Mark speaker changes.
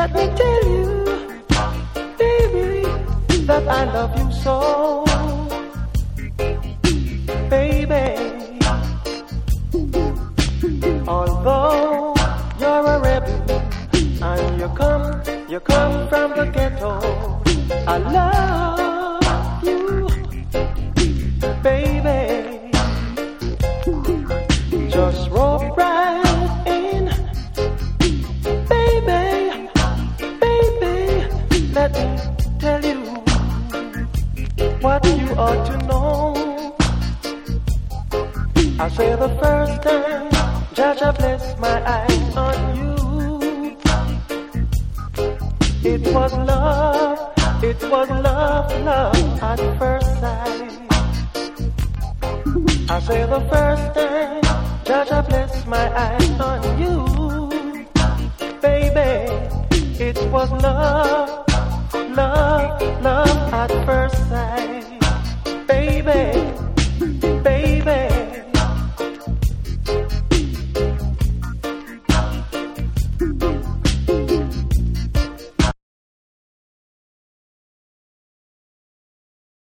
Speaker 1: Let me tell you, baby, that I love you so. Baby, although you're a rebel and you come from the ghetto, I love you, baby. Just roll right in, baby, baby. Let me tell you what you ought to know. I say the first time, Jaja bless my eyes on you. It was love at first sight. I say the first time, Jaja bless my eyes on you. Baby, it was love at first sight. Baby.